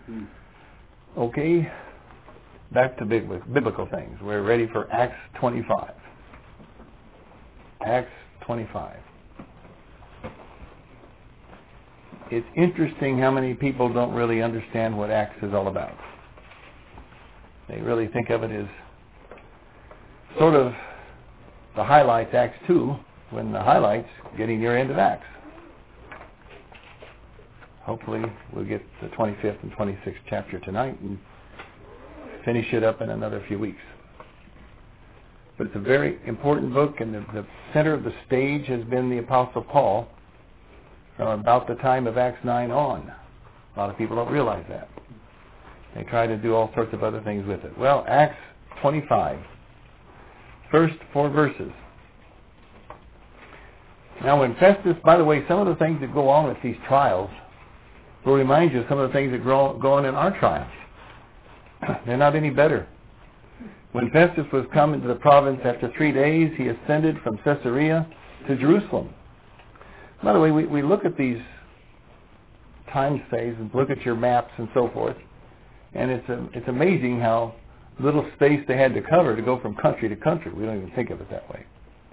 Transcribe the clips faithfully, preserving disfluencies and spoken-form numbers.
Okay, back to big, biblical things. We're ready for Acts twenty-five. Acts twenty-five. It's interesting how many people don't really understand what Acts is all about. They really think of it as sort of the highlights, Acts two, when the highlights getting your end of Acts. Hopefully we'll get the twenty-fifth and twenty-sixth chapter tonight and finish it up in another few weeks. But it's a very important book, and the, the center of the stage has been the Apostle Paul from about the time of Acts nine on. A lot of people don't realize that. They try to do all sorts of other things with it. Well, Acts twenty-five. First four verses. Now when Festus, by the way, some of the things that go on with these trials will remind you of some of the things that go on in our trials. They're not any better. When Festus was come into the province after three days, he ascended from Caesarea to Jerusalem. By the way, we, we look at these time space and look at your maps and so forth, and it's a, it's amazing how little space they had to cover to go from country to country. We don't even think of it that way.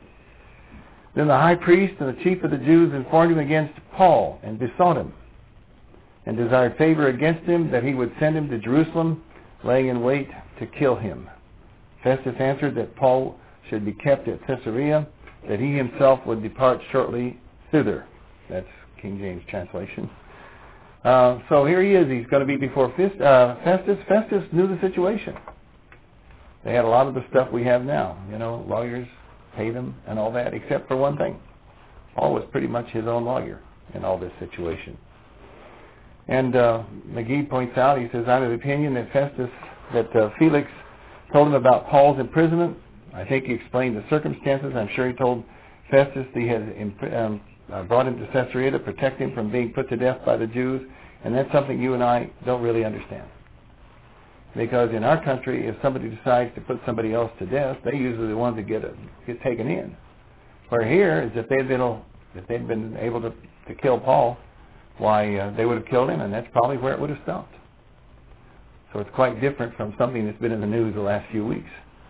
Then the high priest and the chief of the Jews informed him against Paul and besought him and desired favor against him that he would send him to Jerusalem, laying in wait to kill him. Festus answered that Paul should be kept at Caesarea, that he himself would depart shortly thither. That's King James translation. Uh, so here he is. He's going to be before Fist, uh, Festus. Festus knew the situation. They had a lot of the stuff we have now. You know, lawyers pay them and all that, except for one thing. Paul was pretty much his own lawyer in all this situation. And uh, McGee points out, he says, I'm of the opinion that Festus, that uh, Felix told him about Paul's imprisonment. I think he explained the circumstances. I'm sure he told Festus that he had imp- um, uh, brought him to Caesarea to protect him from being put to death by the Jews. And that's something you and I don't really understand. Because in our country, if somebody decides to put somebody else to death, they usually the ones that get, a, get taken in. Where here is if they'd been, if they'd been able to, to kill Paul, why, uh, they would have killed him, and that's probably where it would have stopped. So it's quite different from something that's been in the news the last few weeks.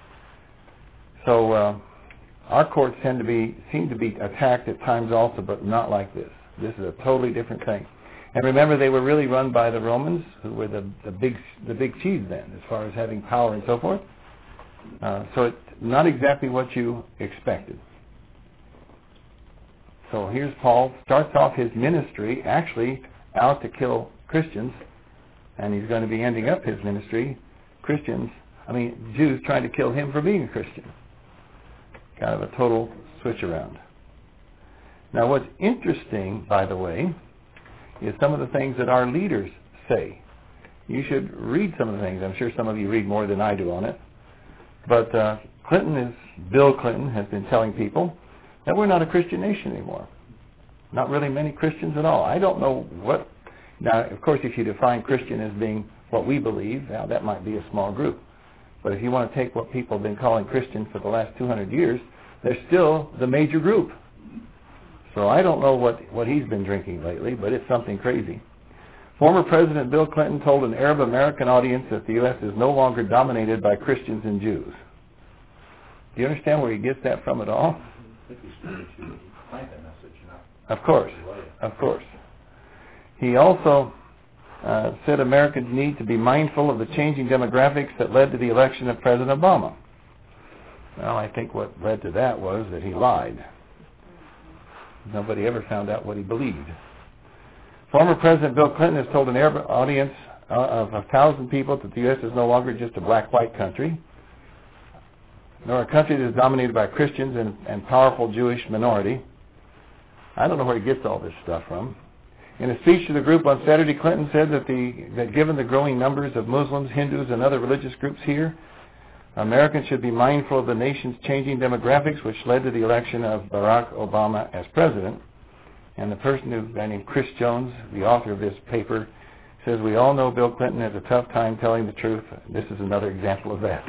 So uh, our courts tend to be, seem to be attacked at times also, but not like this. This is a totally different thing. And remember, they were really run by the Romans, who were the, the big the big cheese then, as far as having power and so forth. Uh, so it's not exactly what you expected. So here's Paul, starts off his ministry actually out to kill Christians, and he's going to be ending up his ministry, Christians, I mean Jews trying to kill him for being a Christian. Kind of a total switch around. Now what's interesting, by the way, is some of the things that our leaders say. You should read some of the things. I'm sure some of you read more than I do on it. But uh, Clinton is, Bill Clinton has been telling people that we're not a Christian nation anymore. Not really many Christians at all. I don't know what... Now, of course, if you define Christian as being what we believe, now that might be a small group. But if you want to take what people have been calling Christian for the last two hundred years, they're still the major group. So I don't know what, what he's been drinking lately, but it's something crazy. Former President Bill Clinton told an Arab American audience that the U S is no longer dominated by Christians and Jews. Do you understand where he gets that from at all? Of course, of course. He also uh, said Americans need to be mindful of the changing demographics that led to the election of President Obama. Well, I think what led to that was that he lied. Nobody ever found out what he believed. Former President Bill Clinton has told an Arab audience uh, of a thousand people that the U S is no longer just a black-white country, nor a country that is dominated by Christians and, and powerful Jewish minority. I don't know where he gets all this stuff from. In a speech to the group on Saturday, Clinton said that, the, that given the growing numbers of Muslims, Hindus, and other religious groups here, Americans should be mindful of the nation's changing demographics, which led to the election of Barack Obama as president. And the person who, a guy named Chris Jones, the author of this paper, says, we all know Bill Clinton has a tough time telling the truth. This is another example of that.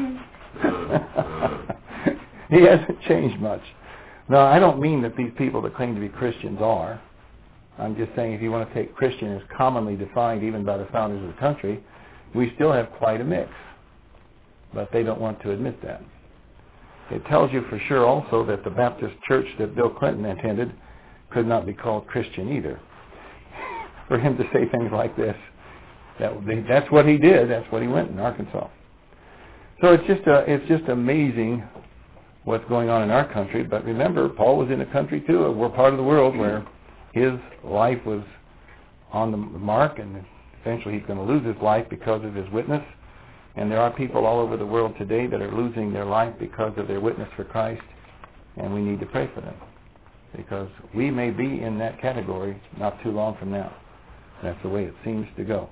He hasn't changed much. Now, I don't mean that these people that claim to be Christians are. I'm just saying if you want to take Christian as commonly defined even by the founders of the country, we still have quite a mix. But they don't want to admit that. It tells you for sure also that the Baptist church that Bill Clinton attended could not be called Christian either. For him to say things like this, that would be, that's what he did. That's what he went in Arkansas. So it's just a, it's just amazing what's going on in our country. But remember, Paul was in a country too. We're part of the world where his life was on the mark, and eventually he's going to lose his life because of his witness. And there are people all over the world today that are losing their life because of their witness for Christ, and we need to pray for them, because we may be in that category not too long from now. That's the way it seems to go.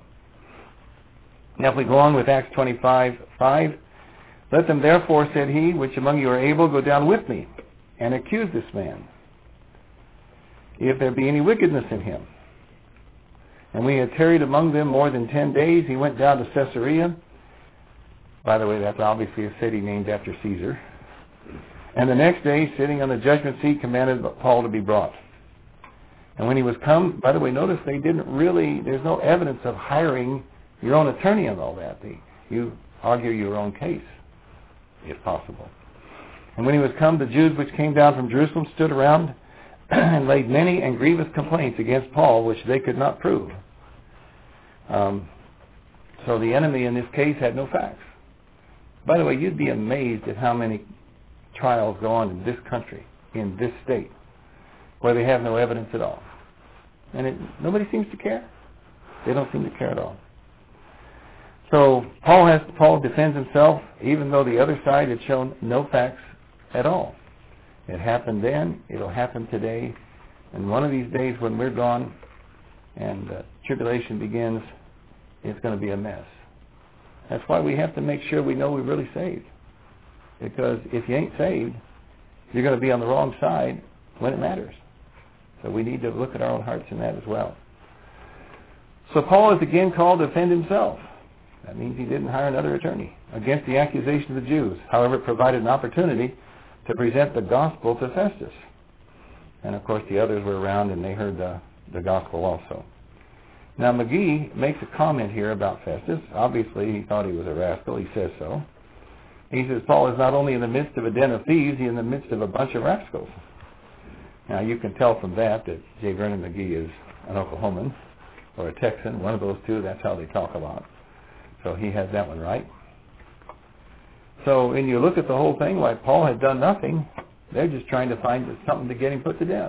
Now if we go on with Acts twenty-five five, let them therefore, said he, which among you are able, go down with me, and accuse this man, if there be any wickedness in him. And we had tarried among them more than ten days. He went down to Caesarea. By the way, that's obviously a city named after Caesar. And the next day, sitting on the judgment seat, commanded Paul to be brought. And when he was come, by the way, notice they didn't really, there's no evidence of hiring your own attorney and all that. They, you argue your own case, if possible. And when he was come, the Jews which came down from Jerusalem stood around and laid many and grievous complaints against Paul, which they could not prove. Um, so the enemy in this case had no facts. By the way, you'd be amazed at how many trials go on in this country, in this state, where they have no evidence at all. And it, nobody seems to care. They don't seem to care at all. So Paul has Paul defends himself, even though the other side had shown no facts at all. It happened then. It'll happen today. And one of these days when we're gone and uh, tribulation begins, it's going to be a mess. That's why we have to make sure we know we're really saved. Because if you ain't saved, you're going to be on the wrong side when it matters. So we need to look at our own hearts in that as well. So Paul is again called to defend himself. That means he didn't hire another attorney against the accusation of the Jews. However, it provided an opportunity to present the gospel to Festus. And of course the others were around and they heard the, the gospel also. Now McGee makes a comment here about Festus. Obviously he thought he was a rascal. He says so. He says Paul is not only in the midst of a den of thieves, he's in the midst of a bunch of rascals. Now you can tell from that that J. Vernon McGee is an Oklahoman or a Texan, one of those two. That's how they talk a lot. So he has that one right. So when you look at the whole thing, like Paul had done nothing, they're just trying to find something to get him put to death.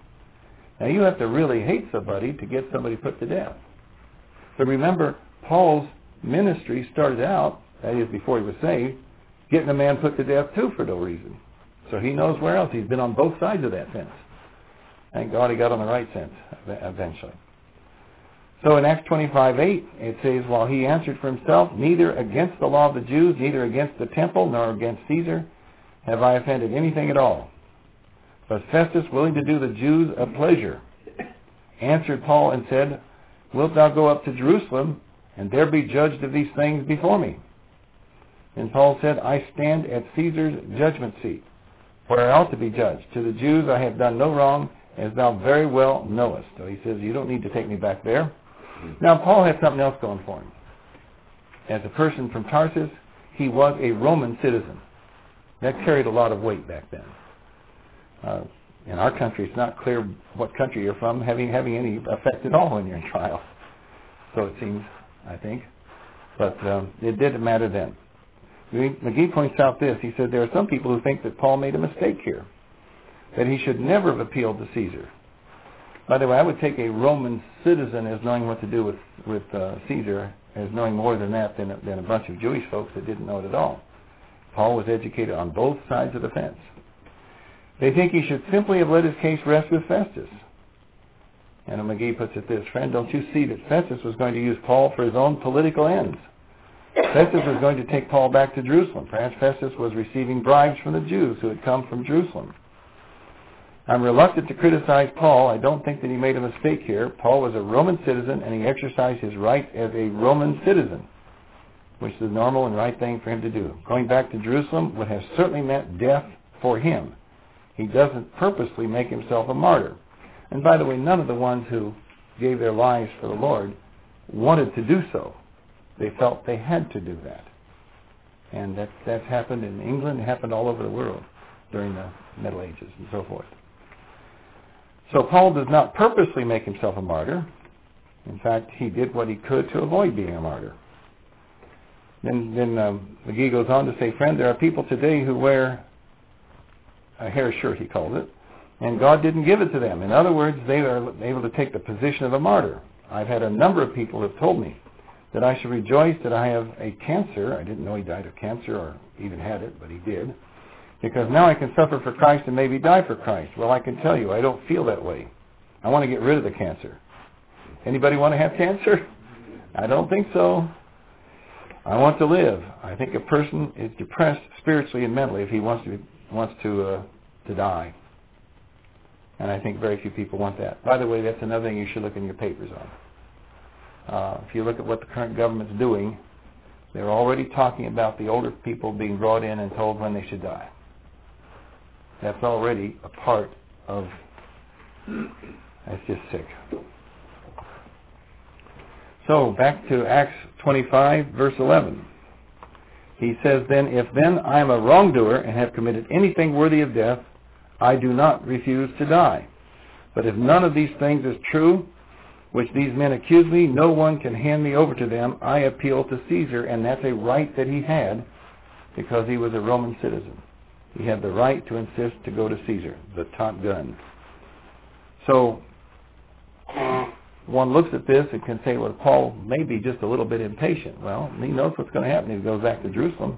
Now you have to really hate somebody to get somebody put to death. But remember, Paul's ministry started out, that is before he was saved, getting a man put to death too for no reason. So he knows where else. He's been on both sides of that fence. Thank God he got on the right fence eventually. So in Acts twenty-five eight, it says, while he answered for himself, neither against the law of the Jews, neither against the temple, nor against Caesar, have I offended anything at all. But Festus, willing to do the Jews a pleasure, answered Paul and said, wilt thou go up to Jerusalem, and there be judged of these things before me? And Paul said, I stand at Caesar's judgment seat, where I ought to be judged. To the Jews I have done no wrong, as thou very well knowest. So he says, you don't need to take me back there. Now Paul had something else going for him. As a person from Tarsus, he was a Roman citizen. That carried a lot of weight back then. Uh, in our country, it's not clear what country you're from having having any effect at all when you're in trial. So it seems, I think. But um, it didn't matter then. McGee points out this. He said there are some people who think that Paul made a mistake here, that he should never have appealed to Caesar. By the way, I would take a Roman citizen as knowing what to do with, with uh, Caesar as knowing more than that than, than a bunch of Jewish folks that didn't know it at all. Paul was educated on both sides of the fence. They think he should simply have let his case rest with Festus. And McGee puts it this, friend, don't you see that Festus was going to use Paul for his own political ends? Festus was going to take Paul back to Jerusalem. Perhaps Festus was receiving bribes from the Jews who had come from Jerusalem. I'm reluctant to criticize Paul. I don't think that he made a mistake here. Paul was a Roman citizen, and he exercised his rights as a Roman citizen, which is the normal and right thing for him to do. Going back to Jerusalem would have certainly meant death for him. He doesn't purposely make himself a martyr. And by the way, none of the ones who gave their lives for the Lord wanted to do so. They felt they had to do that. And that, that's happened in England, it happened all over the world during the Middle Ages and so forth. So Paul does not purposely make himself a martyr. In fact, he did what he could to avoid being a martyr. Then, then um, McGee goes on to say, friend, there are people today who wear a hair shirt, he called it, and God didn't give it to them. In other words, they are able to take the position of a martyr. I've had a number of people who have told me that I should rejoice that I have a cancer. I didn't know he died of cancer or even had it, but he did. Because now I can suffer for Christ and maybe die for Christ. Well, I can tell you, I don't feel that way. I want to get rid of the cancer. Anybody want to have cancer? I don't think so. I want to live. I think a person is depressed spiritually and mentally if he wants to wants to uh, to die. And I think very few people want that. By the way, that's another thing you should look in your papers on. Uh, if you look at what the current government's doing, they're already talking about the older people being brought in and told when they should die. That's already a part of, that's just sick. So, back to Acts twenty-five, verse eleven. He says, then, if then I am a wrongdoer and have committed anything worthy of death, I do not refuse to die. But if none of these things is true, which these men accuse me, no one can hand me over to them. I appeal to Caesar, and that's a right that he had because he was a Roman citizen. He had the right to insist to go to Caesar, the top gun. So one looks at this and can say, well, Paul may be just a little bit impatient. Well, he knows what's going to happen if he goes back to Jerusalem.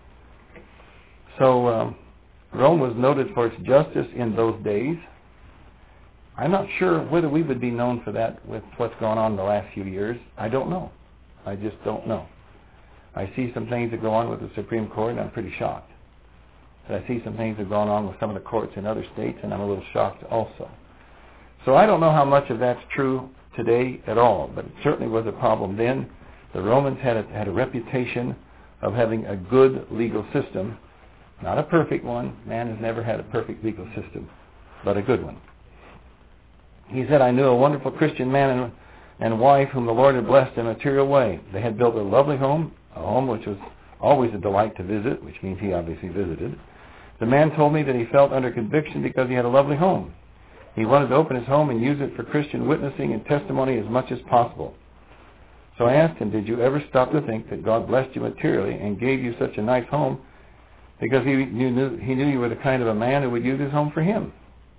So um, Rome was noted for its justice in those days. I'm not sure whether we would be known for that with what's gone on in the last few years. I don't know. I just don't know. I see some things that go on with the Supreme Court, and I'm pretty shocked. But I see some things that have gone on with some of the courts in other states, and I'm a little shocked also. So I don't know how much of that's true today at all, but it certainly was a problem then. The Romans had a, had a reputation of having a good legal system, not a perfect one. Man has never had a perfect legal system, but a good one. He said, I knew a wonderful Christian man and, and wife whom the Lord had blessed in a material way. They had built a lovely home, a home which was always a delight to visit, which means he obviously visited. The man told me that he felt under conviction because he had a lovely home. He wanted to open his home and use it for Christian witnessing and testimony as much as possible. So I asked him, did you ever stop to think that God blessed you materially and gave you such a nice home because he knew, he knew you were the kind of a man who would use his home for him?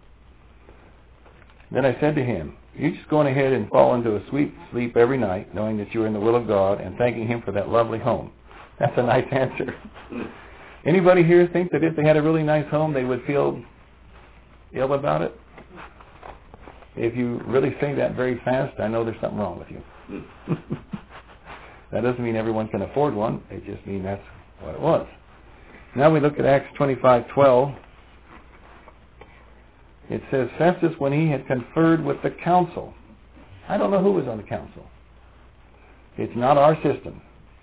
Then I said to him, you're just going ahead and fall into a sweet sleep every night, knowing that you're in the will of God and thanking him for that lovely home. That's a nice answer. Anybody here think that if they had a really nice home, they would feel ill about it? If you really say that very fast, I know there's something wrong with you. That doesn't mean everyone can afford one. It just means that's what it was. Now we look at Acts twenty-five twelve. It says, Festus, when he had conferred with the council. I don't know who was on the council. It's not our system.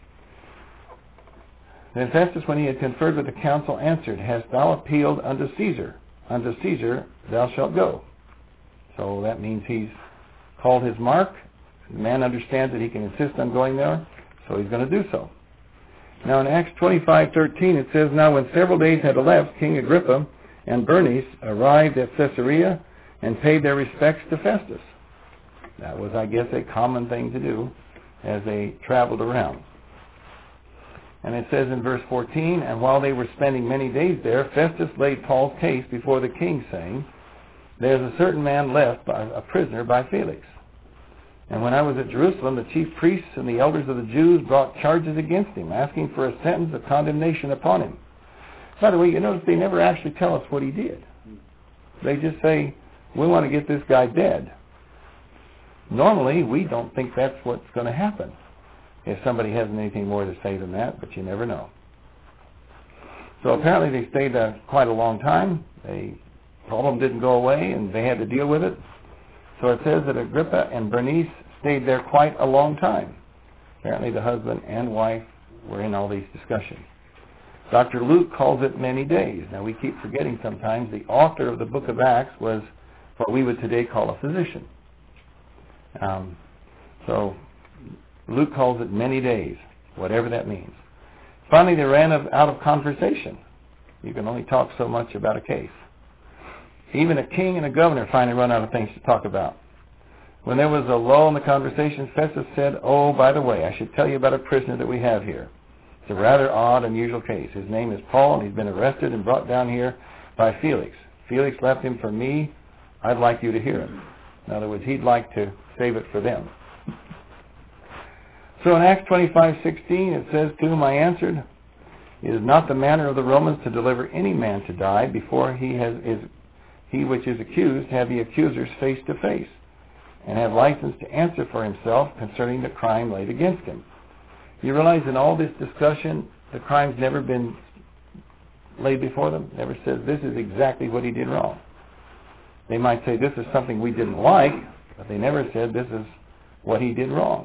Then Festus, when he had conferred with the council, answered, hast thou appealed unto Caesar? Unto Caesar thou shalt go. So that means he's called his mark. The man understands that he can insist on going there, so he's going to do so. Now in Acts twenty-five thirteen it says, now when several days had elapsed, King Agrippa and Bernice arrived at Caesarea and paid their respects to Festus. That was, I guess, a common thing to do as they traveled around. And it says in verse fourteen, and while they were spending many days there, Festus laid Paul's case before the king, saying, there is a certain man left by, a prisoner by Felix. And when I was at Jerusalem, the chief priests and the elders of the Jews brought charges against him, asking for a sentence of condemnation upon him. By the way, you notice they never actually tell us what he did. They just say, we want to get this guy dead. Normally, we don't think that's what's going to happen if somebody hasn't anything more to say than that, but you never know. So apparently they stayed uh, quite a long time. The problem didn't go away, and they had to deal with it. So it says that Agrippa and Bernice stayed there quite a long time. Apparently the husband and wife were in all these discussions. Doctor Luke calls it many days. Now we keep forgetting sometimes the author of the book of Acts was what we would today call a physician. Um, so Luke calls it many days, whatever that means. Finally, they ran of, out of conversation. You can only talk so much about a case. Even a king and a governor finally run out of things to talk about. When there was a lull in the conversation, Festus said, "Oh, by the way, I should tell you about a prisoner that we have here. It's a rather odd, unusual case. His name is Paul, and he's been arrested and brought down here by Felix. Felix left him for me. I'd like you to hear him." In other words, he'd like to save it for them. So in Acts twenty-five sixteen, it says, "To whom I answered, it is not the manner of the Romans to deliver any man to die before he has is he which is accused have the accusers face to face, and have license to answer for himself concerning the crime laid against him." You realize in all this discussion, the crime's never been laid before them. Never says, this is exactly what he did wrong. They might say, this is something we didn't like, but they never said, this is what he did wrong.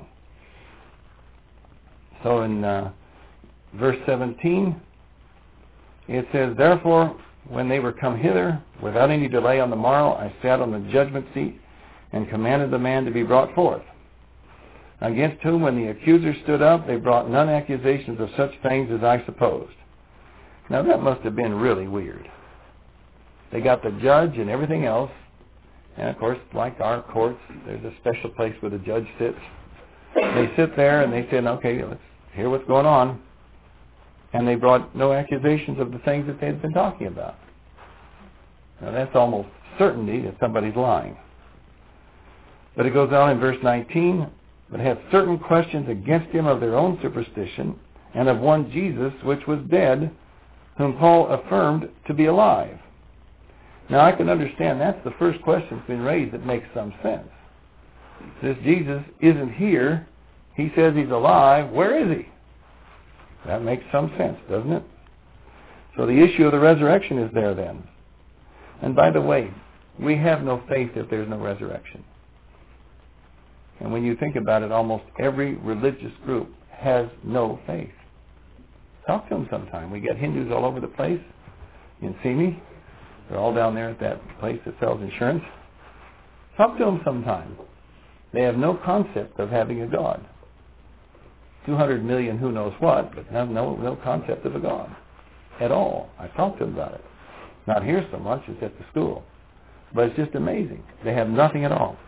So in uh, verse seventeen, it says, "Therefore, when they were come hither, without any delay on the morrow, I sat on the judgment seat and commanded the man to be brought forth. Against whom, when the accusers stood up, they brought none accusations of such things as I supposed." Now that must have been really weird. They got the judge and everything else, and of course, like our courts, there's a special place where the judge sits. They sit there and they said, okay, let's hear what's going on. And they brought no accusations of the things that they had been talking about. Now that's almost certainty that somebody's lying. But it goes on in verse nineteen, "But had certain questions against him of their own superstition, and of one Jesus, which was dead, whom Paul affirmed to be alive." Now I can understand that's the first question that's been raised that makes some sense. This Jesus isn't here. He says he's alive. Where is he? That makes some sense, doesn't it? So the issue of the resurrection is there then. And by the way, we have no faith if there's no resurrection. And when you think about it, almost every religious group has no faith. Talk to them sometime. We get Hindus all over the place. You can see me. They're all down there at that place that sells insurance. Talk to them sometime. They have no concept of having a God. two hundred million who knows what, but no, no, no concept of a God at all. I talked to them about it. Not here so much as at the school. But it's just amazing. They have nothing at all.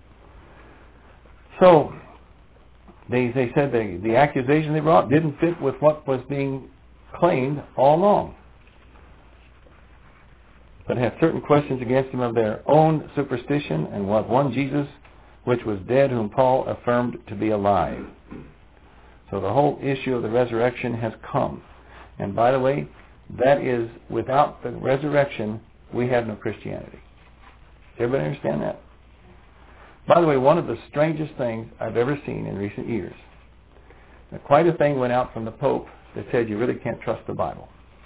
So they they said they, the accusation they brought didn't fit with what was being claimed all along. But had certain questions against him of their own superstition, and what one Jesus, which was dead, whom Paul affirmed to be alive. So the whole issue of the resurrection has come. And by the way, that is, without the resurrection, we have no Christianity. Does everybody understand that? By the way, one of the strangest things I've ever seen in recent years, now, quite a thing went out from the Pope that said you really can't trust the Bible.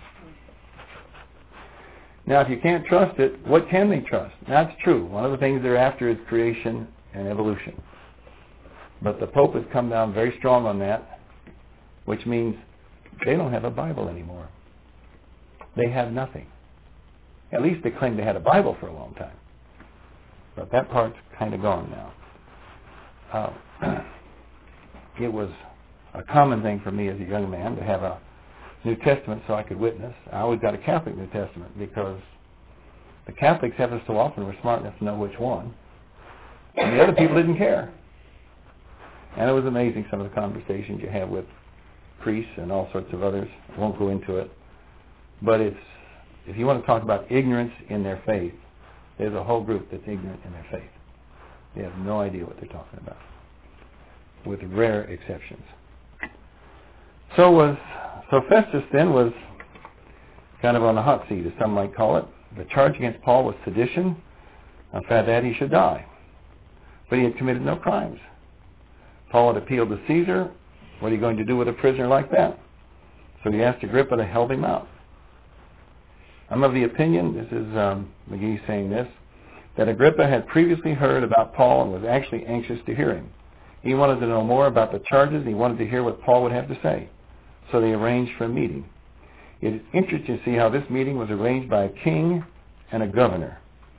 Now, if you can't trust it, what can they trust? That's true. One of the things they're after is creation and evolution. But the Pope has come down very strong on that, which means they don't have a Bible anymore. They have nothing. At least they claim they had a Bible for a long time. But that part's kind of gone now. Uh, it was a common thing for me as a young man to have a New Testament so I could witness. I always got a Catholic New Testament because the Catholics have us so often we're smart enough to know which one. And the other people didn't care. And it was amazing some of the conversations you have with priests and all sorts of others. I won't go into it. But it's, if you want to talk about ignorance in their faith, there's a whole group that's ignorant in their faith. They have no idea what they're talking about, with rare exceptions. So was so Festus then was kind of on the hot seat, as some might call it. The charge against Paul was sedition, and for that he should die. But he had committed no crimes. Paul had appealed to Caesar. What are you going to do with a prisoner like that? So he asked Agrippa to help him out. I'm of the opinion, this is um, McGee saying this, that Agrippa had previously heard about Paul and was actually anxious to hear him. He wanted to know more about the charges, and he wanted to hear what Paul would have to say. So they arranged for a meeting. It is interesting to see how this meeting was arranged by a king and a governor.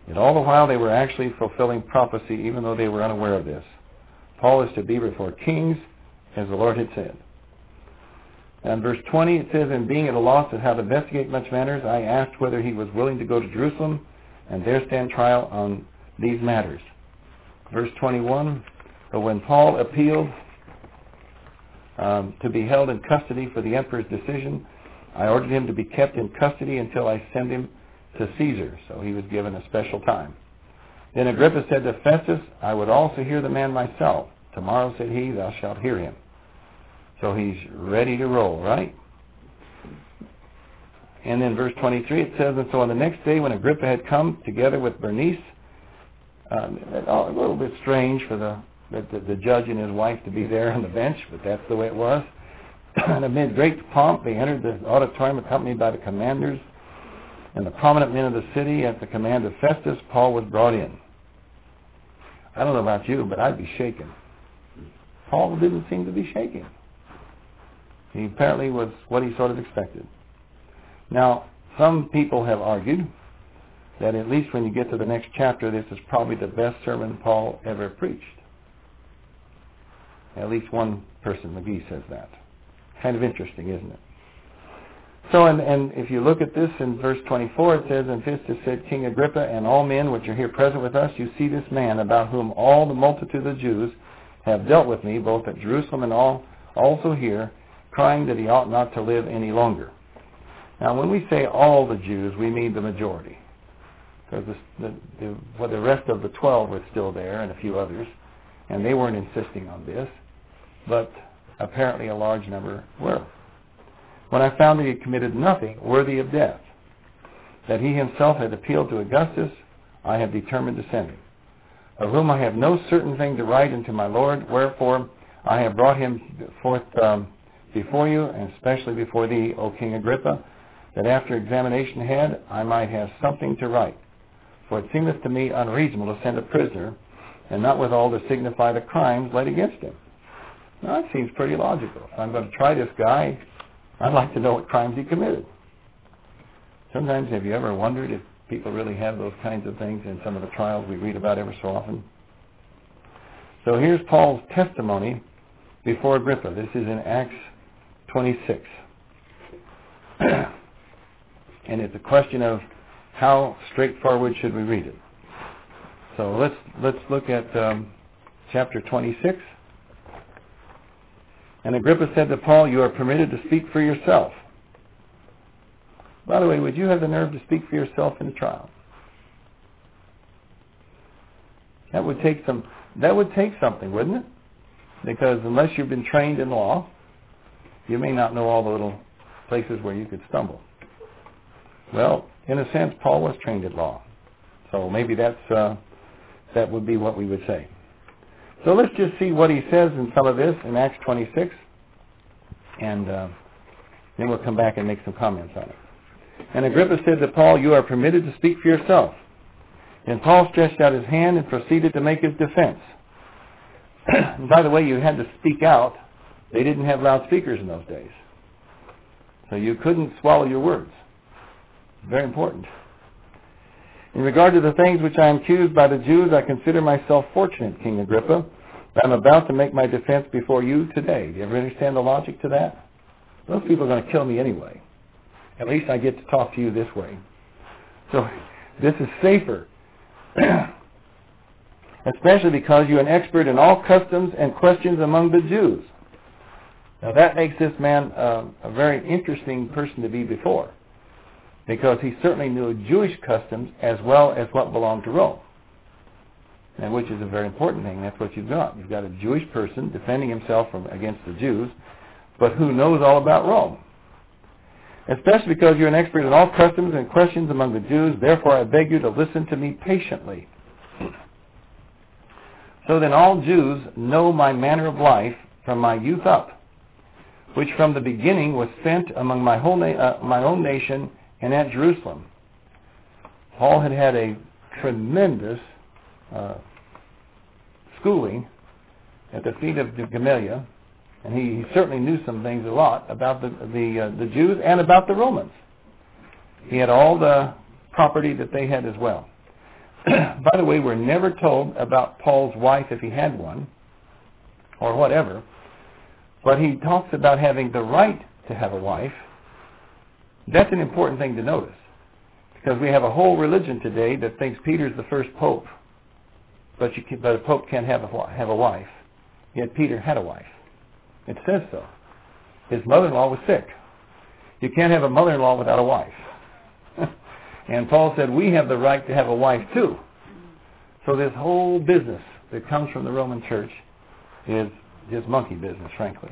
Yet all the while they were actually fulfilling prophecy, even though they were unaware of this. Paul is to be before kings, as the Lord had said. And verse twenty, it says, "And being at a loss at how to investigate much matters, I asked whether he was willing to go to Jerusalem and there stand trial on these matters." Verse twenty-one, "But when Paul appealed um, to be held in custody for the emperor's decision, I ordered him to be kept in custody until I send him to Caesar." So he was given a special time. Then Agrippa said to Festus, "I would also hear the man myself. Tomorrow," said he, "thou shalt hear him." So he's ready to roll, right? And then verse twenty-three, it says, "And so on the next day when Agrippa had come together with Bernice," um, a little bit strange for the, the, the judge and his wife to be there on the bench, but that's the way it was. And amid great pomp, they entered the auditorium accompanied by the commanders and the prominent men of the city. At the command of Festus, Paul was brought in. I don't know about you, but I'd be shaken. Paul didn't seem to be shaking. He apparently was what he sort of expected. Now, some people have argued that at least when you get to the next chapter, this is probably the best sermon Paul ever preached. At least one person, McGee, says that. Kind of interesting, isn't it? So, and, and if you look at this in verse twenty-four, it says, "And Festus said, King Agrippa, and all men which are here present with us, you see this man, about whom all the multitude of the Jews have dealt with me, both at Jerusalem and all, also here, crying that he ought not to live any longer." Now, when we say all the Jews, we mean the majority. Because the, the, the, well, the rest of the twelve were still there, and a few others, and they weren't insisting on this, but apparently a large number were. "When I found that he had committed nothing worthy of death, that he himself had appealed to Augustus, I have determined to send him, of whom I have no certain thing to write unto my Lord, wherefore I have brought him forth um, before you, and especially before thee, O King Agrippa, that after examination had, I might have something to write. For it seemeth to me unreasonable to send a prisoner, and not withal to signify the crimes laid against him." Now, that seems pretty logical. If I'm going to try this guy, I'd like to know what crimes he committed. Sometimes, have you ever wondered if people really have those kinds of things in some of the trials we read about ever so often? So here's Paul's testimony before Agrippa. This is in Acts twenty-six. And it's a question of how straightforward should we read it. So let's let's look at um, chapter twenty-six. "And Agrippa said to Paul, You are permitted to speak for yourself." By the way, would you have the nerve to speak for yourself in a trial? That would take some. That would take something, wouldn't it? Because unless you've been trained in law, you may not know all the little places where you could stumble. Well, in a sense, Paul was trained in law, so maybe that's uh, that would be what we would say. So let's just see what he says in some of this in Acts twenty-six, and uh, then we'll come back and make some comments on it. "And Agrippa said to Paul, You are permitted to speak for yourself. And Paul stretched out his hand and proceeded to make his defense." And by the way, you had to speak out. They didn't have loudspeakers in those days, so you couldn't swallow your words. Very important. "In regard to the things which I am accused by the Jews, I consider myself fortunate, King Agrippa, that I'm about to make my defense before you today." Do you ever understand the logic to that? Those people are going to kill me anyway. At least I get to talk to you this way. So this is safer. Especially because you're an expert in all customs and questions among the Jews. Now that makes this man uh, a very interesting person to be before, because he certainly knew Jewish customs as well as what belonged to Rome, and which is a very important thing. That's what you've got. You've got a Jewish person defending himself from against the Jews, but who knows all about Rome. "Especially because you're an expert in all customs and questions among the Jews, therefore I beg you to listen to me patiently. So then all Jews know my manner of life from my youth up, which from the beginning was spent among my whole na- uh, my own nation and at Jerusalem." Paul had had a tremendous uh, schooling at the feet of Gamaliel, and he, he certainly knew some things a lot about the the, uh, the Jews and about the Romans. He had all the property that they had as well. By the way, we're never told about Paul's wife if he had one, or whatever, but he talks about having the right to have a wife. That's an important thing to notice, because we have a whole religion today that thinks Peter's the first pope, but, you can, but a pope can't have a, have a wife. Yet Peter had a wife. It says so. His mother-in-law was sick. You can't have a mother-in-law without a wife. And Paul said, we have the right to have a wife too. So this whole business that comes from the Roman church is just monkey business, frankly.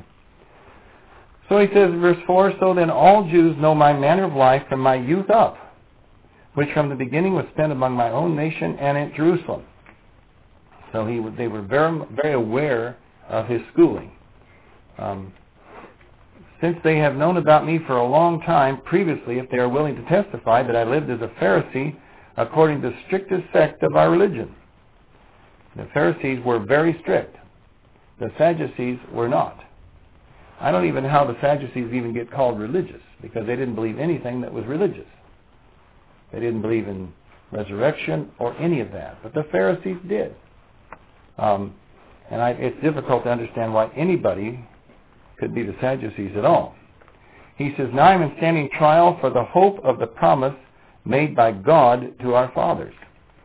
So he says, verse four, so then all Jews know my manner of life from my youth up, which from the beginning was spent among my own nation and at Jerusalem. So he, they were very, very aware of his schooling. Um, Since they have known about me for a long time previously, if they are willing to testify that I lived as a Pharisee according to the strictest sect of our religion. The Pharisees were very strict. The Sadducees were not. I don't even know how the Sadducees even get called religious, because they didn't believe anything that was religious. They didn't believe in resurrection or any of that, but the Pharisees did. Um, and I, it's difficult to understand why anybody could be the Sadducees at all. He says, now I'm in standing trial for the hope of the promise made by God to our fathers.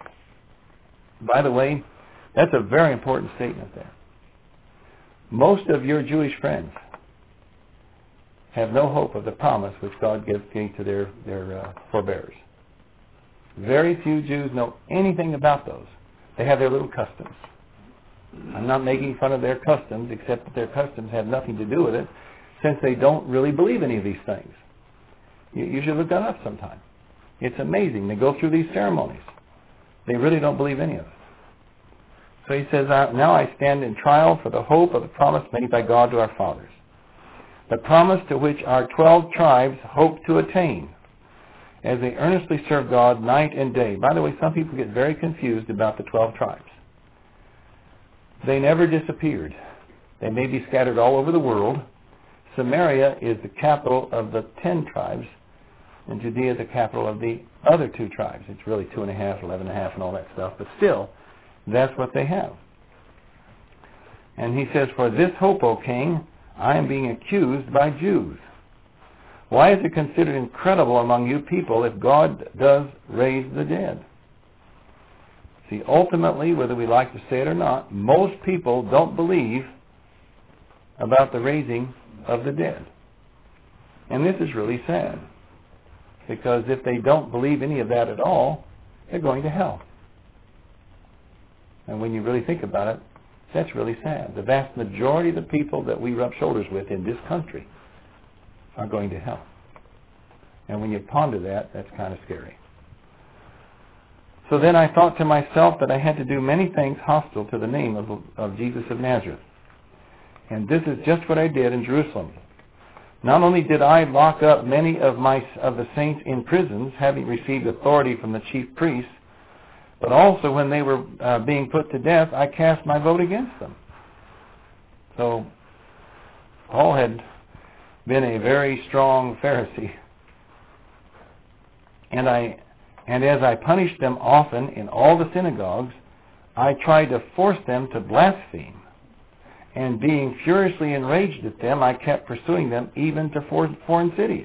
By the way, that's a very important statement there. Most of your Jewish friends have no hope of the promise which God gave to their, their uh, forebears. Very few Jews know anything about those. They have their little customs. I'm not making fun of their customs, except that their customs have nothing to do with it, since they don't really believe any of these things. You, you should look that up sometime. It's amazing. They go through these ceremonies. They really don't believe any of it. So he says, now I stand in trial for the hope of the promise made by God to our fathers, the promise to which our twelve tribes hope to attain, as they earnestly serve God night and day. By the way, some people get very confused about the twelve tribes. They never disappeared. They may be scattered all over the world. Samaria is the capital of the ten tribes, and Judea is the capital of the other two tribes. It's really two and a half, eleven and a half, and all that stuff. But still, that's what they have. And he says, for this hope, O king, I am being accused by Jews. Why is it considered incredible among you people if God does raise the dead? See, ultimately, whether we like to say it or not, most people don't believe about the raising of the dead. And this is really sad, because if they don't believe any of that at all, they're going to hell. And when you really think about it, that's really sad. The vast majority of the people that we rub shoulders with in this country are going to hell. And when you ponder that, that's kind of scary. So then I thought to myself that I had to do many things hostile to the name of, of Jesus of Nazareth. And this is just what I did in Jerusalem. Not only did I lock up many of my of the saints in prisons, having received authority from the chief priests, but also when they were uh, being put to death, I cast my vote against them. So Paul had been a very strong Pharisee. And I And as I punished them often in all the synagogues, I tried to force them to blaspheme. And being furiously enraged at them, I kept pursuing them even to foreign cities.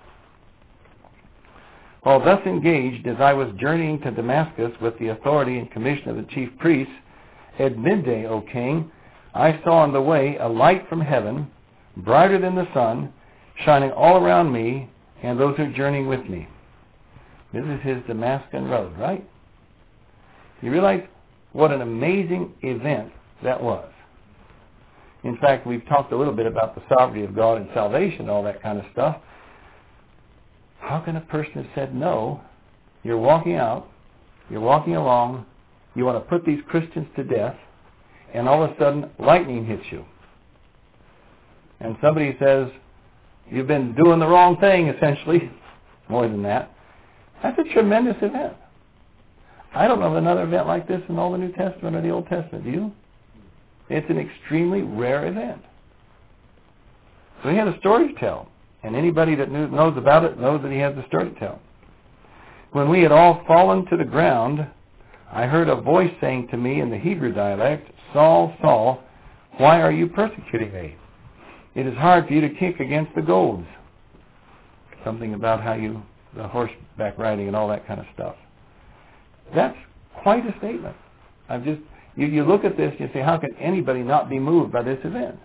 While thus engaged, as I was journeying to Damascus with the authority and commission of the chief priests, at midday, O king, I saw on the way a light from heaven, brighter than the sun, shining all around me and those who are journeying with me. This is his Damascus road, right? You realize what an amazing event that was. In fact, we've talked a little bit about the sovereignty of God and salvation, all that kind of stuff. How can a person have said no? You're walking out, you're walking along, you want to put these Christians to death, and all of a sudden lightning hits you. And somebody says, you've been doing the wrong thing, essentially. More than that. That's a tremendous event. I don't know of another event like this in all the New Testament or the Old Testament. Do you? It's an extremely rare event. So he had a story to tell. And anybody that knew, knows about it knows that he has a story to tell. When we had all fallen to the ground, I heard a voice saying to me in the Hebrew dialect, Saul, Saul, why are you persecuting me? It is hard for you to kick against the goads. Something about how you, the horseback riding and all that kind of stuff. That's quite a statement. I've just, you, you look at this and you say, how can anybody not be moved by this event?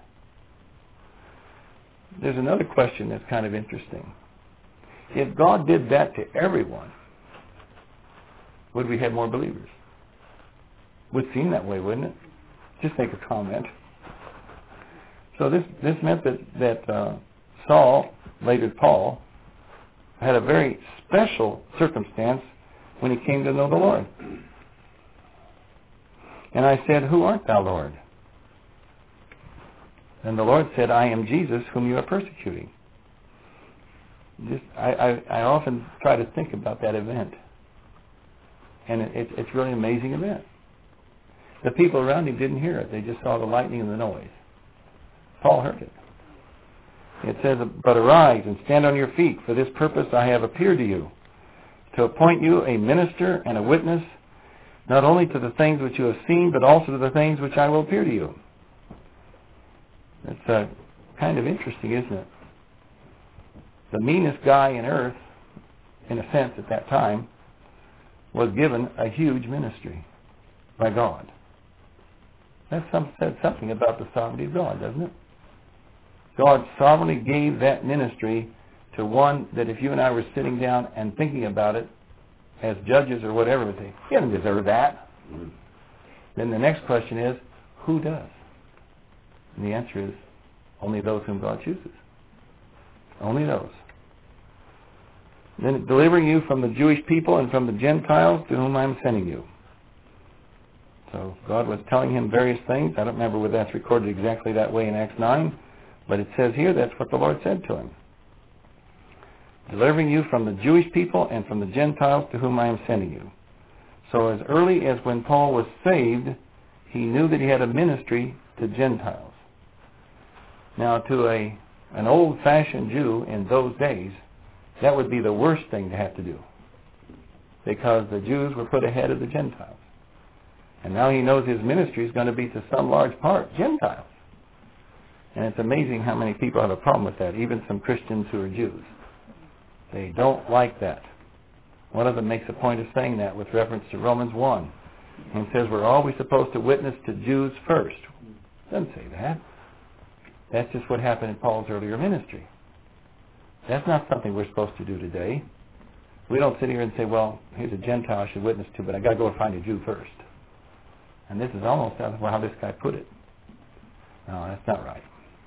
There's another question that's kind of interesting. If God did that to everyone, would we have more believers? Would seem that way, wouldn't it? Just make a comment. So this, this meant that, that uh, Saul, later Paul, had a very special circumstance when he came to know the Lord. And I said, who art thou, Lord? And the Lord said, I am Jesus whom you are persecuting. Just, I, I, I often try to think about that event. And it, it, it's really an amazing event. The people around him didn't hear it. They just saw the lightning and the noise. Paul heard it. It says, but arise and stand on your feet. For this purpose I have appeared to you, to appoint you a minister and a witness, not only to the things which you have seen, but also to the things which I will appear to you. It's uh, kind of interesting, isn't it? The meanest guy in earth, in a sense at that time, was given a huge ministry by God. That some, said something about the sovereignty of God, doesn't it? God sovereignly gave that ministry to one that if you and I were sitting down and thinking about it as judges or whatever, we say, he doesn't deserve that. Mm-hmm. Then the next question is, who does? And the answer is, only those whom God chooses. Only those. Then delivering you from the Jewish people and from the Gentiles to whom I am sending you. So God was telling him various things. I don't remember whether that's recorded exactly that way in Acts nine, but it says here that's what the Lord said to him. Delivering you from the Jewish people and from the Gentiles to whom I am sending you. So as early as when Paul was saved, he knew that he had a ministry to Gentiles. Now to a an old-fashioned Jew in those days, that would be the worst thing to have to do, because the Jews were put ahead of the Gentiles. And now he knows his ministry is going to be to some large part Gentiles. And it's amazing how many people have a problem with that, even some Christians who are Jews. They don't like that. One of them makes a point of saying that with reference to Romans one, and says we're always supposed to witness to Jews first. Doesn't say that. That's just what happened in Paul's earlier ministry. That's not something we're supposed to do today. We don't sit here and say, well, here's a Gentile I should witness to, but I got to go find a Jew first. And this is almost how this guy put it. No, that's not right.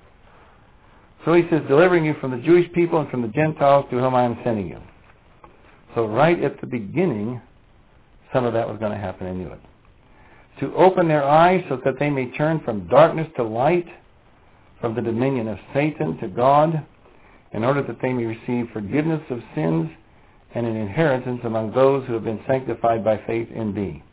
So he says, delivering you from the Jewish people and from the Gentiles to whom I am sending you. So right at the beginning, some of that was going to happen, and knew it. To open their eyes so that they may turn from darkness to light, from the dominion of Satan to God, in order that they may receive forgiveness of sins and an inheritance among those who have been sanctified by faith in me.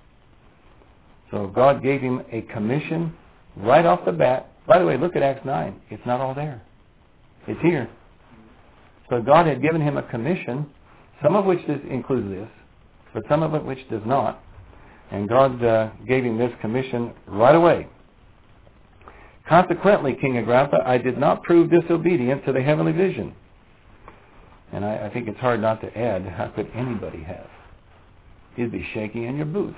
So God gave him a commission right off the bat. By the way, look at Acts nine. It's not all there. It's here. So God had given him a commission, some of which this includes this, but some of it which does not. And God uh, gave him this commission right away. Consequently, King Agrippa, I did not prove disobedient to the heavenly vision. And I, I think it's hard not to add, how could anybody have? You'd be shaking in your boots.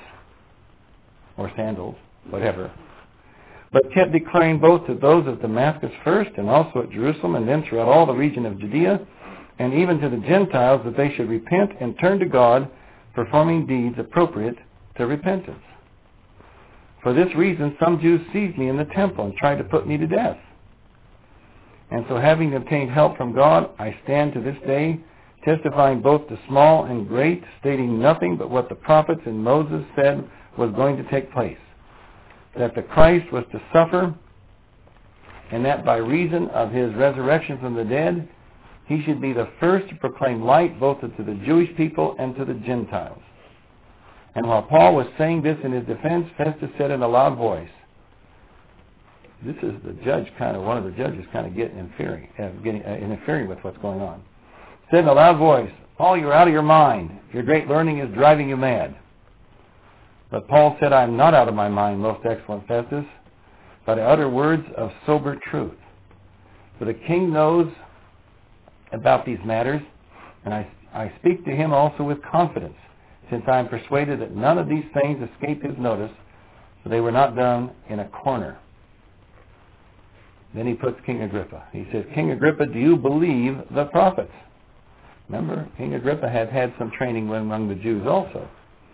Or sandals, whatever. But kept declaring both to those of Damascus first, and also at Jerusalem, and then throughout all the region of Judea, and even to the Gentiles, that they should repent and turn to God, performing deeds appropriate to repentance. For this reason, some Jews seized me in the temple and tried to put me to death. And so having obtained help from God, I stand to this day, testifying both to small and great, stating nothing but what the prophets and Moses said was going to take place, that the Christ was to suffer, and that by reason of his resurrection from the dead, he should be the first to proclaim light both to the Jewish people and to the Gentiles. And while Paul was saying this in his defense, Festus said in a loud voice, this is the judge kind of, one of the judges kind of getting interfering, uh, getting, uh, interfering with what's going on. Said in a loud voice, Paul, you're out of your mind. Your great learning is driving you mad. But Paul said, I am not out of my mind, most excellent Festus, but I utter words of sober truth. For the king knows about these matters, and I, I speak to him also with confidence, since I am persuaded that none of these things escaped his notice, for they were not done in a corner. Then he puts King Agrippa. He says, King Agrippa, do you believe the prophets? Remember, King Agrippa had had some training among the Jews also.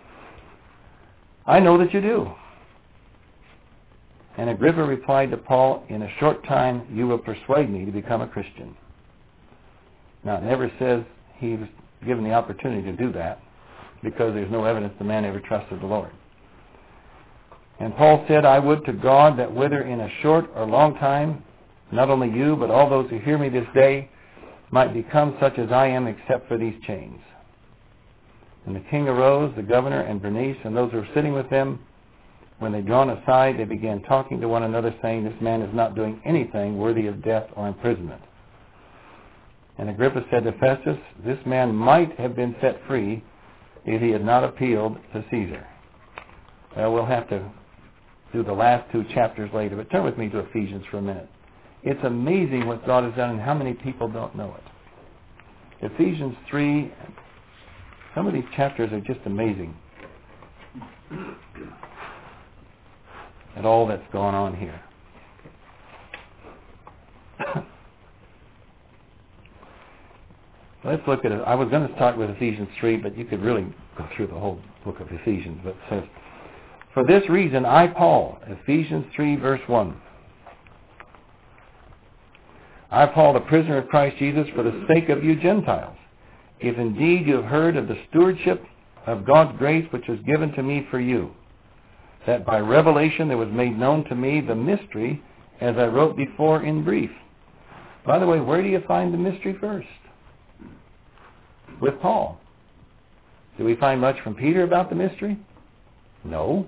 I know that you do. And Agrippa replied to Paul, in a short time you will persuade me to become a Christian. Now, it never says he was given the opportunity to do that, because there's no evidence the man ever trusted the Lord. And Paul said, I would to God that whether in a short or long time, not only you, but all those who hear me this day, might become such as I am, except for these chains. And the king arose, the governor and Bernice, and those who were sitting with them. When they drawn aside, they began talking to one another, saying, this man is not doing anything worthy of death or imprisonment. And Agrippa said to Festus, this man might have been set free if he had not appealed to Caesar. Well, we'll have to do the last two chapters later, but turn with me to Ephesians for a minute. It's amazing what God has done and how many people don't know it. Ephesians three, some of these chapters are just amazing at all that's gone on here. Let's look at it. I was going to start with Ephesians three, but you could really go through the whole book of Ephesians. But it says, for this reason, I, Paul, Ephesians three, verse one, I, Paul, the prisoner of Christ Jesus, for the sake of you Gentiles, if indeed you have heard of the stewardship of God's grace which was given to me for you, that by revelation there was made known to me the mystery, as I wrote before in brief. By the way, where do you find the mystery first? With Paul. Do we find much from Peter about the mystery? No.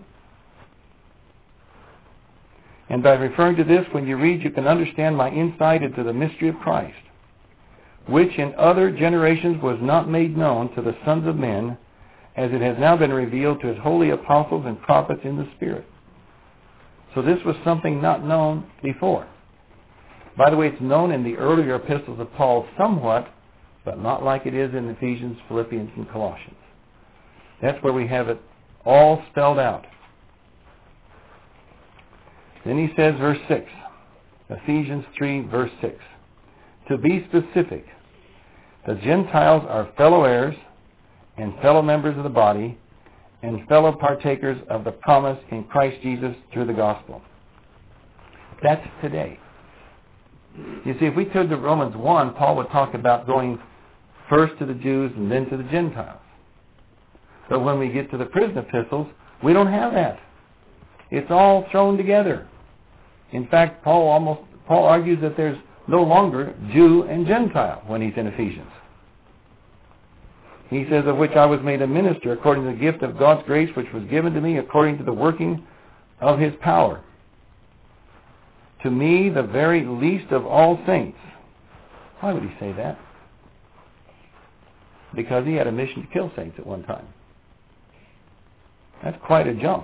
And by referring to this, when you read, you can understand my insight into the mystery of Christ, which in other generations was not made known to the sons of men, as it has now been revealed to his holy apostles and prophets in the Spirit. So this was something not known before. By the way, it's known in the earlier epistles of Paul somewhat, but not like it is in Ephesians, Philippians, and Colossians. That's where we have it all spelled out. Then he says, verse six, Ephesians three, verse six, to be specific, the Gentiles are fellow heirs and fellow members of the body and fellow partakers of the promise in Christ Jesus through the gospel. That's today. You see, if we turn to Romans one, Paul would talk about going first to the Jews and then to the Gentiles. But when we get to the prison epistles, we don't have that. It's all thrown together. In fact, Paul almost Paul argues that there's no longer Jew and Gentile when he's in Ephesians. He says, of which I was made a minister according to the gift of God's grace which was given to me according to the working of his power. To me, the very least of all saints. Why would he say that? Because he had a mission to kill saints at one time. That's quite a jump.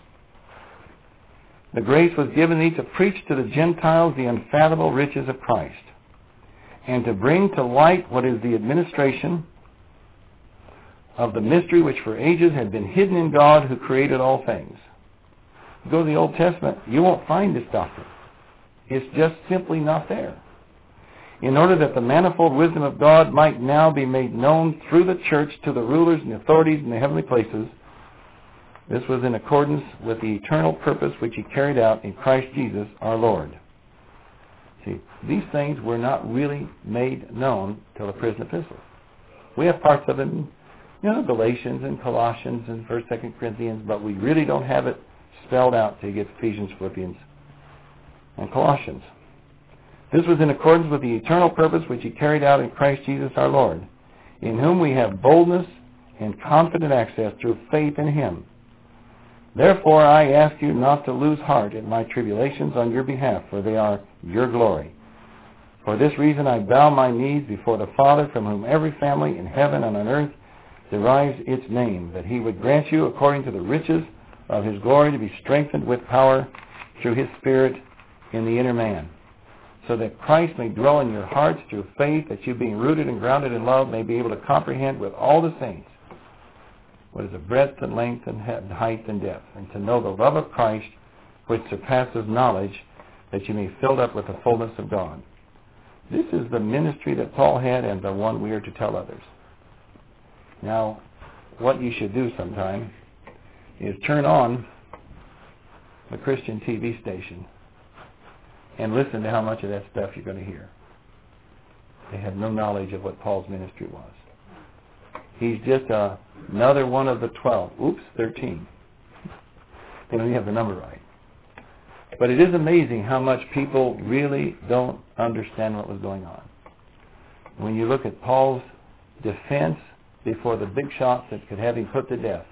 The grace was given thee to preach to the Gentiles the unfathomable riches of Christ, and to bring to light what is the administration of the mystery which for ages had been hidden in God who created all things. You go to the Old Testament, you won't find this doctrine. It's just simply not there. In order that the manifold wisdom of God might now be made known through the church to the rulers and authorities in the heavenly places, this was in accordance with the eternal purpose which he carried out in Christ Jesus our Lord. See, these things were not really made known till the prison epistles. We have parts of it in, you know, Galatians and Colossians and First, Second Corinthians, but we really don't have it spelled out till you get Ephesians, Philippians, and Colossians. This was in accordance with the eternal purpose which he carried out in Christ Jesus our Lord, in whom we have boldness and confident access through faith in him. Therefore I ask you not to lose heart at my tribulations on your behalf, for they are your glory. For this reason I bow my knees before the Father, from whom every family in heaven and on earth derives its name, that he would grant you, according to the riches of His glory to be strengthened with power through His Spirit in the inner man, so that Christ may dwell in your hearts through faith, that you being rooted and grounded in love may be able to comprehend with all the saints what is the breadth and length and height and depth, and to know the love of Christ which surpasses knowledge, that you may be filled up with the fullness of God. This is the ministry that Paul had and the one we are to tell others. Now, what you should do sometime is turn on the Christian T V station and listen to how much of that stuff you're going to hear. They have no knowledge of what Paul's ministry was. He's just uh, another one of the twelve. Oops, thirteen. They don't even have the number right. But it is amazing how much people really don't understand what was going on. When you look at Paul's defense before the big shots that could have him put to death,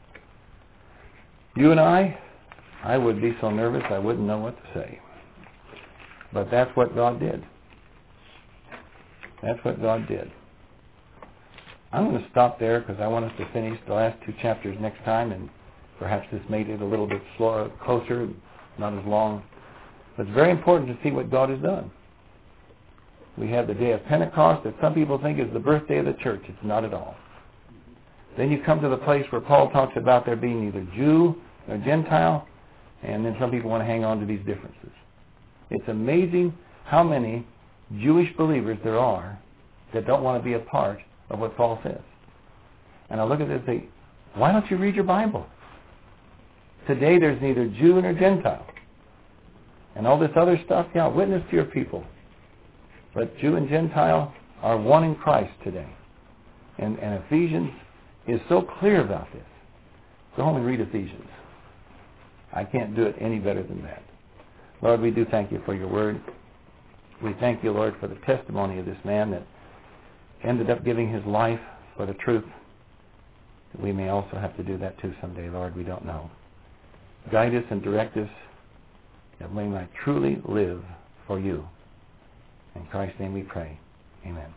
you and I, I would be so nervous I wouldn't know what to say. But that's what God did. That's what God did. I'm going to stop there because I want us to finish the last two chapters next time, and perhaps this made it a little bit slower, closer, not as long. But it's very important to see what God has done. We have the day of Pentecost that some people think is the birthday of the church. It's not at all. Then you come to the place where Paul talks about there being neither Jew nor Gentile, and then some people want to hang on to these differences. It's amazing how many Jewish believers there are that don't want to be a part of what Paul says. And I look at this and say, why don't you read your Bible? Today there's neither Jew nor Gentile. And all this other stuff, yeah, witness to your people. But Jew and Gentile are one in Christ today. And, and Ephesians is so clear about this. Go home and read Ephesians. I can't do it any better than that. Lord, we do thank you for your word. We thank you, Lord, for the testimony of this man that ended up giving his life for the truth. We may also have to do that too someday, Lord. We don't know. Guide us and direct us that we might truly live for you. In Christ's name we pray. Amen.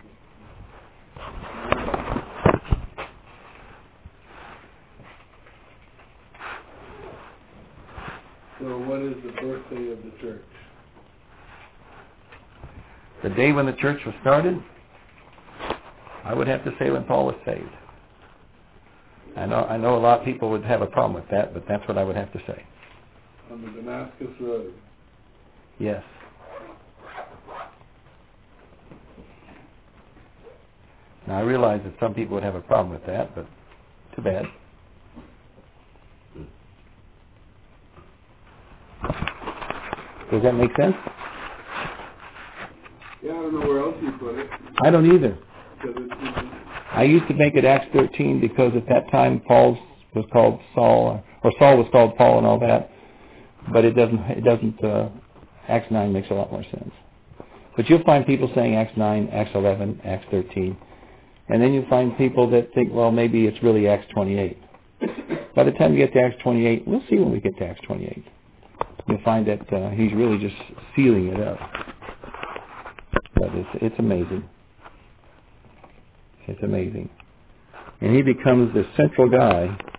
So what is the birthday of the church? The day when the church was started, I would have to say when Paul was saved. I know I know a lot of people would have a problem with that, but that's what I would have to say. On the Damascus Road. Yes. Now I realize that some people would have a problem with that, but too bad. Does that make sense? Yeah, I don't know where else you put it. I don't either. Because it's, it's, I used to make it Acts thirteen because at that time Paul was called Saul, or Saul was called Paul and all that. But it doesn't. It doesn't. Uh, Acts nine makes a lot more sense. But you'll find people saying Acts nine, Acts eleven, Acts thirteen, and then you find people that think, well, maybe it's really Acts twenty-eight. By the time you get to Acts twenty-eight, we'll see when we get to Acts twenty-eight. You'll find that uh, he's really just sealing it up. But it's it's amazing. It's amazing. And he becomes the central guy